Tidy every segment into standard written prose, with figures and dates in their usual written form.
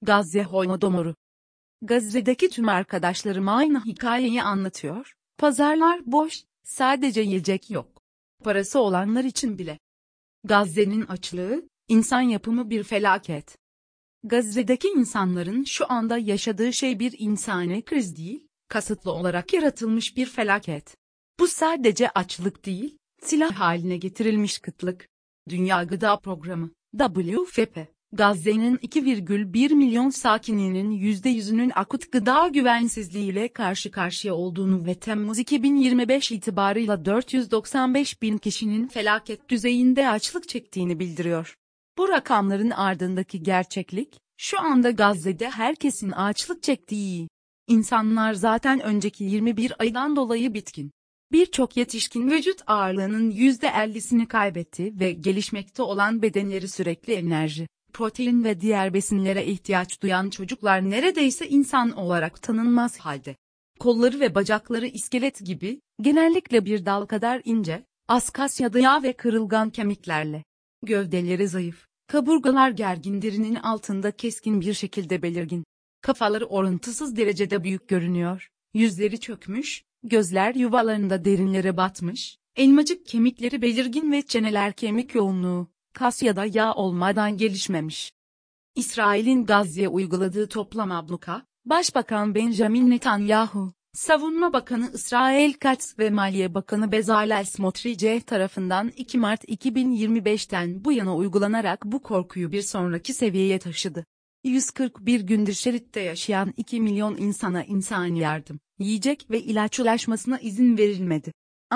Gazze Holodomoru. Gazze'deki tüm arkadaşlarım aynı hikayeyi anlatıyor. Pazarlar boş, sadece yiyecek yok. Parası olanlar için bile. Gazze'nin açlığı, insan yapımı bir felaket. Gazze'deki insanların şu anda yaşadığı şey bir insani kriz değil, kasıtlı olarak yaratılmış bir felaket. Bu sadece açlık değil, silah haline getirilmiş kıtlık. Dünya Gıda Programı, WFP, Gazze'nin 2,1 milyon sakininin %100'ünün akut gıda güvensizliğiyle karşı karşıya olduğunu ve Temmuz 2025 itibarıyla 495 bin kişinin felaket düzeyinde açlık çektiğini bildiriyor. Bu rakamların ardındaki gerçeklik, şu anda Gazze'de herkesin açlık çektiği. İnsanlar zaten önceki 21 aydan dolayı bitkin. Birçok yetişkin vücut ağırlığının %50'sini kaybetti ve gelişmekte olan bedenleri sürekli enerji, protein ve diğer besinlere ihtiyaç duyan çocuklar neredeyse insan olarak tanınmaz halde. Kolları ve bacakları iskelet gibi, genellikle bir dal kadar ince, Askasya'da yağ ve kırılgan kemiklerle. Gövdeleri zayıf, kaburgalar gergin, derinin altında keskin bir şekilde belirgin. Kafaları orantısız derecede büyük görünüyor, yüzleri çökmüş, gözler yuvalarında derinlere batmış, elmacık kemikleri belirgin ve çeneler kemik yoğunluğu, kas ya da yağ olmadan gelişmemiş. İsrail'in Gazze'ye uyguladığı toplam abluka, Başbakan Benjamin Netanyahu, Savunma Bakanı İsrail Katz ve Maliye Bakanı Bezalel Smotrich tarafından 2 Mart 2025'ten bu yana uygulanarak bu korkuyu bir sonraki seviyeye taşıdı. 141 gündür şeritte yaşayan 2 milyon insana insani yardım, yiyecek ve ilaç ulaşmasına izin verilmedi.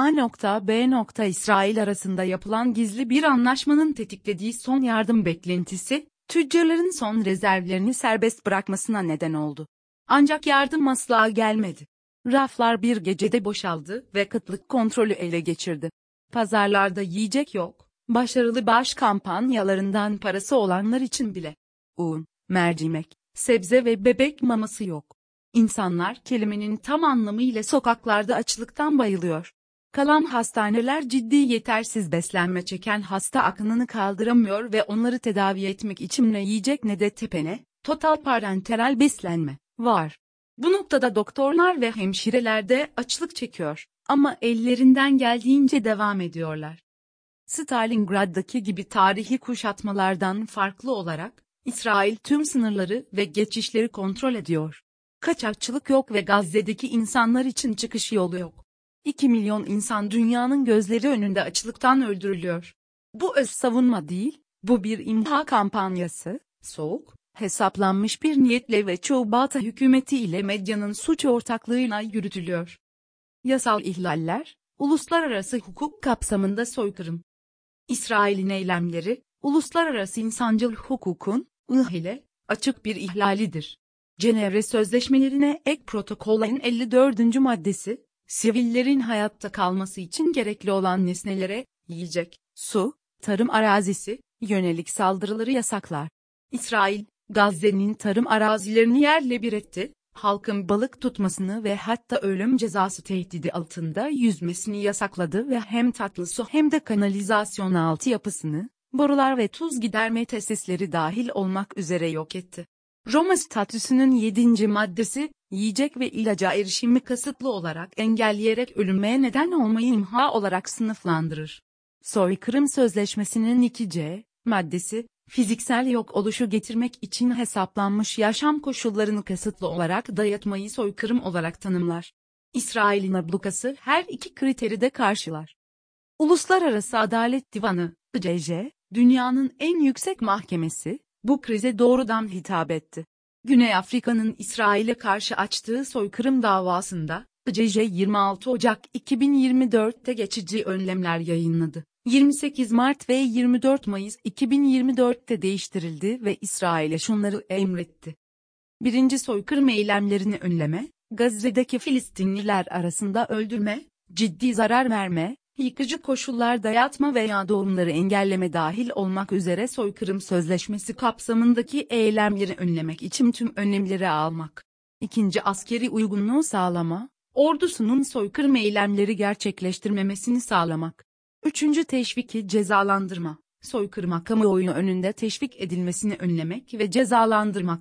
A.B. İsrail arasında yapılan gizli bir anlaşmanın tetiklediği son yardım beklentisi, tüccarların son rezervlerini serbest bırakmasına neden oldu. Ancak yardım asla gelmedi. Raflar bir gecede boşaldı ve kıtlık kontrolü ele geçirdi. Pazarlarda yiyecek yok, başarılı bağış kampanyalarından parası olanlar için bile. Un, mercimek, sebze ve bebek maması yok. İnsanlar kelimenin tam anlamıyla sokaklarda açlıktan bayılıyor. Kalan hastaneler ciddi yetersiz beslenme çeken hasta akınını kaldıramıyor ve onları tedavi etmek için ne yiyecek ne de tepene, total parenteral beslenme var. Bu noktada doktorlar ve hemşireler de açlık çekiyor ama ellerinden geldiğince devam ediyorlar. Stalingrad'daki gibi tarihi kuşatmalardan farklı olarak, İsrail tüm sınırları ve geçişleri kontrol ediyor. Kaçakçılık yok ve Gazze'deki insanlar için çıkış yolu yok. 2 milyon insan dünyanın gözleri önünde açlıktan öldürülüyor. Bu öz savunma değil, bu bir imha kampanyası, soğuk, hesaplanmış bir niyetle ve çoğu Batı hükümeti ile medyanın suç ortaklığıyla yürütülüyor. Yasal ihlaller, uluslararası hukuk kapsamında soykırım. İsrail'in eylemleri, uluslararası insancıl hukukun, ile, açık bir ihlalidir. Cenevre Sözleşmelerine ek protokolün 54. maddesi, sivillerin hayatta kalması için gerekli olan nesnelere, yiyecek, su, tarım arazisi, yönelik saldırıları yasaklar. İsrail, Gazze'nin tarım arazilerini yerle bir etti, halkın balık tutmasını ve hatta ölüm cezası tehdidi altında yüzmesini yasakladı ve hem tatlı su hem de kanalizasyon altyapısını, borular ve tuz giderme tesisleri dahil olmak üzere yok etti. Roma Statüsü'nün 7. maddesi, yiyecek ve ilaca erişimi kasıtlı olarak engelleyerek ölüme neden olmayı imha olarak sınıflandırır. Soykırım Sözleşmesi'nin 2. maddesi, fiziksel yok oluşu getirmek için hesaplanmış yaşam koşullarını kasıtlı olarak dayatmayı soykırım olarak tanımlar. İsrail'in ablukası her iki kriteri de karşılar. Uluslararası Adalet Divanı, ICJ, dünyanın en yüksek mahkemesi, bu krize doğrudan hitap etti. Güney Afrika'nın İsrail'e karşı açtığı soykırım davasında, ICJ 26 Ocak 2024'te geçici önlemler yayınladı. 28 Mart ve 24 Mayıs 2024'te değiştirildi ve İsrail'e şunları emretti. 1. Soykırım eylemlerini önleme, Gazze'deki Filistinliler arasında öldürme, ciddi zarar verme, yıkıcı koşullar dayatma veya doğumları engelleme dahil olmak üzere soykırım sözleşmesi kapsamındaki eylemleri önlemek için tüm önlemleri almak. 2. Askeri uygunluğu sağlama, ordusunun soykırım eylemleri gerçekleştirmemesini sağlamak. 3. Teşviki cezalandırma, soykırıma kamuoyu önünde teşvik edilmesini önlemek ve cezalandırmak.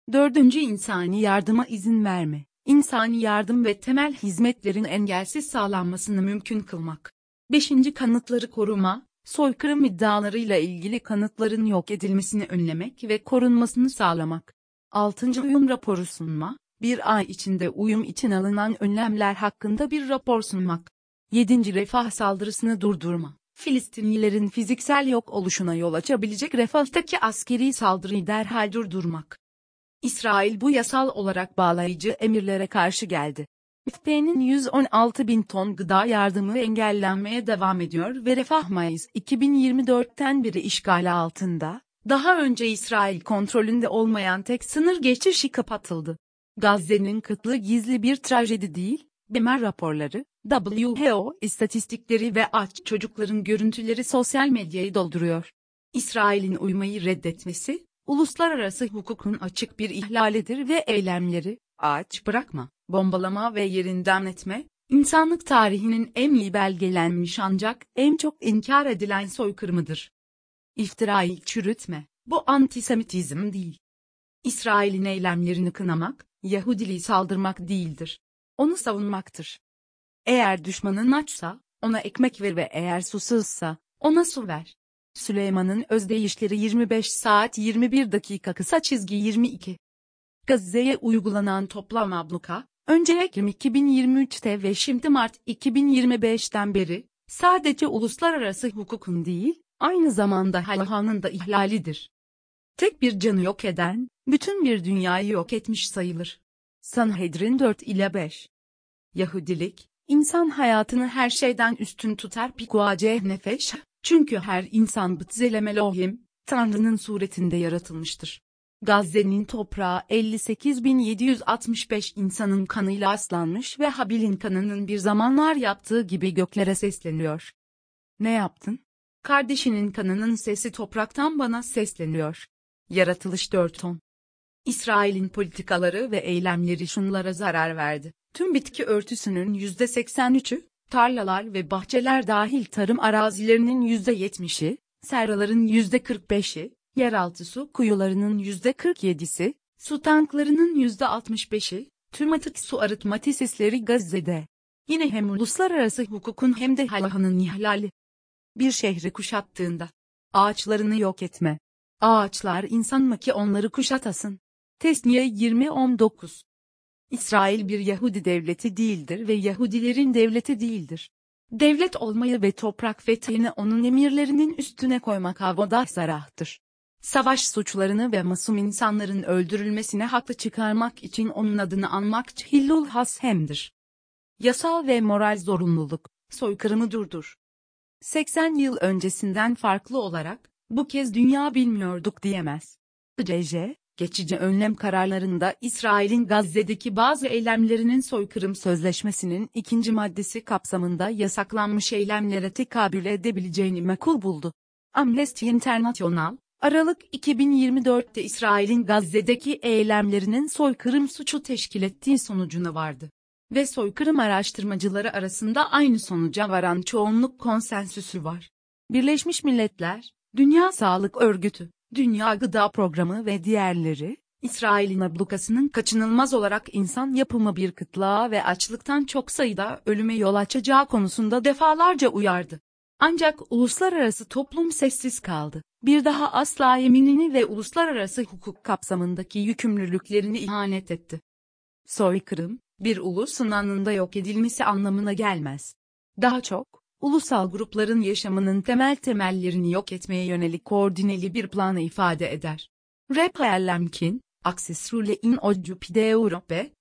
Dördüncü, insani yardıma izin verme. İnsani yardım ve temel hizmetlerin engelsiz sağlanmasını mümkün kılmak. Beşinci, kanıtları koruma. Soykırım iddialarıyla ilgili kanıtların yok edilmesini önlemek ve korunmasını sağlamak. Altıncı, uyum raporu sunma. Bir ay içinde uyum için alınan önlemler hakkında bir rapor sunmak. Yedinci, refah saldırısını durdurma. Filistinlilerin fiziksel yok oluşuna yol açabilecek Refahtaki askeri saldırıyı derhal durdurmak. İsrail bu yasal olarak bağlayıcı emirlere karşı geldi. FP'nin 116 bin ton gıda yardımı engellenmeye devam ediyor ve Refah Mayıs 2024'ten beri işgali altında. Daha önce İsrail kontrolünde olmayan tek sınır geçişi kapatıldı. Gazze'nin kıtlığı gizli bir trajedi değil, BMR raporları, WHO istatistikleri ve aç çocukların görüntüleri sosyal medyayı dolduruyor. İsrail'in uymayı reddetmesi, uluslararası hukukun açık bir ihlalidir ve eylemleri, aç bırakma, bombalama ve yerinden etme, insanlık tarihinin en iyi belgelenmiş ancak en çok inkar edilen soykırımıdır. İftirayı çürütme, bu antisemitizm değil. İsrail'in eylemlerini kınamak, Yahudiliği saldırmak değildir. Onu savunmaktır. Eğer düşmanın açsa, ona ekmek ver ve eğer susuzsa, ona su ver. Süleyman'ın özdeyişleri 25 saat 21 dakika kısa çizgi 22. Gazze'ye uygulanan toplam abluka, önce Ekim 2023'te ve şimdi Mart 2025'ten beri, sadece uluslararası hukukun değil, aynı zamanda Allah'ın da ihlalidir. Tek bir canı yok eden, bütün bir dünyayı yok etmiş sayılır. Sanhedrin 4-5. Yahudilik, insan hayatını her şeyden üstün tutar pikuaceh nefeş, çünkü her insan b'tzelem Elohim, Tanrı'nın suretinde yaratılmıştır. Gazze'nin toprağı 58.765 insanın kanıyla aslanmış ve Habil'in kanının bir zamanlar yaptığı gibi göklere sesleniyor. Ne yaptın? Kardeşinin kanının sesi topraktan bana sesleniyor. Yaratılış 4-10. İsrail'in politikaları ve eylemleri şunlara zarar verdi. Tüm bitki örtüsünün %83'ü, tarlalar ve bahçeler dahil tarım arazilerinin %70'i, serraların %45'i, yeraltı su kuyularının %47'si, su tanklarının %65'i, tüm atık su arıtma tesisleri Gazze'de. Yine hem uluslararası hukukun hem de Allah'ın ihlali. Bir şehri kuşattığında, ağaçlarını yok etme. Ağaçlar insan mı ki onları kuşatasın? Tesniye 20-19. İsrail bir Yahudi devleti değildir ve Yahudilerin devleti değildir. Devlet olmayı ve toprak fethini onun emirlerinin üstüne koymak avodah zarahtır. Savaş suçlarını ve masum insanların öldürülmesine haklı çıkarmak için onun adını anmak cihillul hashem'dir. Yasal ve moral zorunluluk, soykırımı durdur. 80 yıl öncesinden farklı olarak, bu kez dünya bilmiyorduk diyemez. Geçici önlem kararlarında İsrail'in Gazze'deki bazı eylemlerinin soykırım sözleşmesinin 2. maddesi kapsamında yasaklanmış eylemlere tekabül edebileceğini makul buldu. Amnesty International, Aralık 2024'te İsrail'in Gazze'deki eylemlerinin soykırım suçu teşkil ettiği sonucuna vardı. Ve soykırım araştırmacıları arasında aynı sonuca varan çoğunluk konsensüsü var. Birleşmiş Milletler, Dünya Sağlık Örgütü, Dünya Gıda Programı ve diğerleri, İsrail'in ablukasının kaçınılmaz olarak insan yapımı bir kıtlığa ve açlıktan çok sayıda ölüme yol açacağı konusunda defalarca uyardı. Ancak uluslararası toplum sessiz kaldı. Bir daha asla yeminini ve uluslararası hukuk kapsamındaki yükümlülüklerini ihanet etti. Soykırım, bir ulusun anında yok edilmesi anlamına gelmez. Daha çok, ulusal grupların yaşamının temellerini yok etmeye yönelik koordineli bir planı ifade eder. Raphael Lemkin, Accessule in Oggi d'Europe,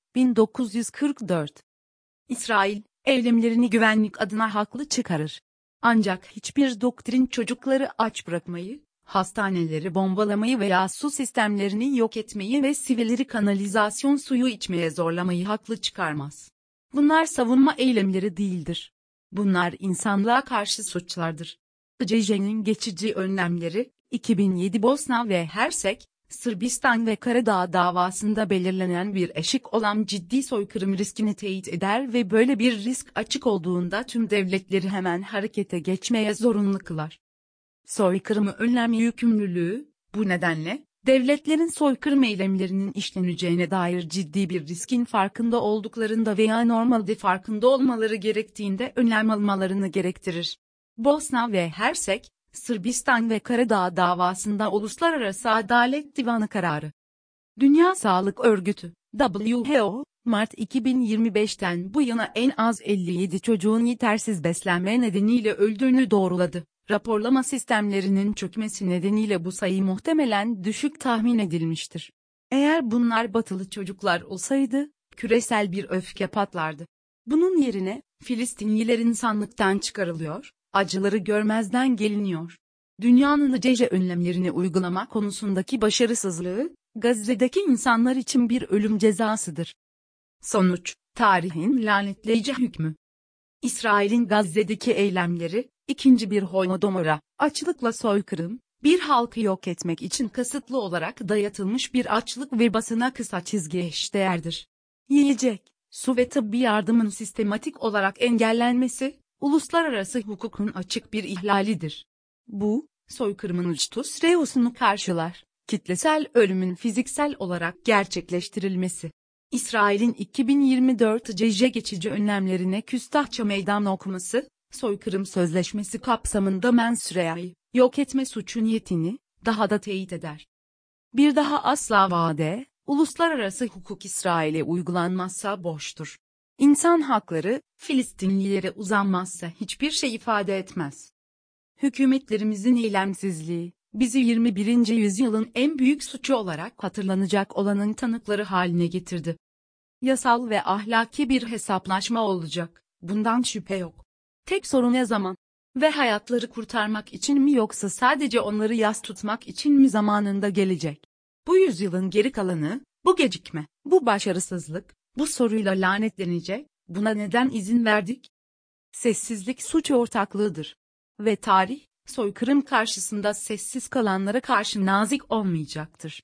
1944. İsrail, eylemlerini güvenlik adına haklı çıkarır. Ancak hiçbir doktrin çocukları aç bırakmayı, hastaneleri bombalamayı veya su sistemlerini yok etmeyi ve sivilleri kanalizasyon suyu içmeye zorlamayı haklı çıkarmaz. Bunlar savunma eylemleri değildir. Bunlar insanlığa karşı suçlardır. ICJ'nin geçici önlemleri, 2007 Bosna ve Hersek, Sırbistan ve Karadağ davasında belirlenen bir eşik olan ciddi soykırım riskini teyit eder ve böyle bir risk açık olduğunda tüm devletleri hemen harekete geçmeye zorunlu kılar. Soykırımı önlem yükümlülüğü, bu nedenle, Devletlerin soykırım eylemlerinin işleneceğine dair ciddi bir riskin farkında olduklarında veya normalde farkında olmaları gerektiğinde önlem almalarını gerektirir. Bosna ve Hersek, Sırbistan ve Karadağ davasında Uluslararası Adalet Divanı kararı. Dünya Sağlık Örgütü, WHO, Mart 2025'ten bu yana en az 57 çocuğun yetersiz beslenme nedeniyle öldüğünü doğruladı. Raporlama sistemlerinin çökmesi nedeniyle bu sayı muhtemelen düşük tahmin edilmiştir. Eğer bunlar batılı çocuklar olsaydı, küresel bir öfke patlardı. Bunun yerine, Filistinliler insanlıktan çıkarılıyor, acıları görmezden geliniyor. Dünyanın nicece önlemlerini uygulama konusundaki başarısızlığı, Gazze'deki insanlar için bir ölüm cezasıdır. Sonuç, tarihin lanetleyici hükmü. İsrail'in Gazze'deki eylemleri, ikinci bir Holodomor'a, açlıkla soykırım, bir halkı yok etmek için kasıtlı olarak dayatılmış bir açlık vebasına kısa çizgi eşdeğerdir. Yiyecek, su ve tıbbi yardımın sistematik olarak engellenmesi, uluslararası hukukun açık bir ihlalidir. Bu, soykırımın uçtus reusunu karşılar, kitlesel ölümün fiziksel olarak gerçekleştirilmesi. İsrail'in 2024 CJ geçici önlemlerine küstahça meydan okuması, soykırım sözleşmesi kapsamında Mensure'yi yok etme suçu niyetini daha da teyit eder. Bir daha asla uluslararası hukuk İsrail'e uygulanmazsa boştur. İnsan hakları, Filistinlilere uzanmazsa hiçbir şey ifade etmez. Hükümetlerimizin eylemsizliği, bizi 21. yüzyılın en büyük suçu olarak hatırlanacak olanın tanıkları haline getirdi. Yasal ve ahlaki bir hesaplaşma olacak, bundan şüphe yok. Tek sorun ne zaman? Ve hayatları kurtarmak için mi yoksa sadece onları yas tutmak için mi zamanında gelecek? Bu yüzyılın geri kalanı, bu gecikme, bu başarısızlık, bu soruyla lanetlenecek, buna neden izin verdik? Sessizlik suç ortaklığıdır. Ve tarih, soykırım karşısında sessiz kalanlara karşı nazik olmayacaktır.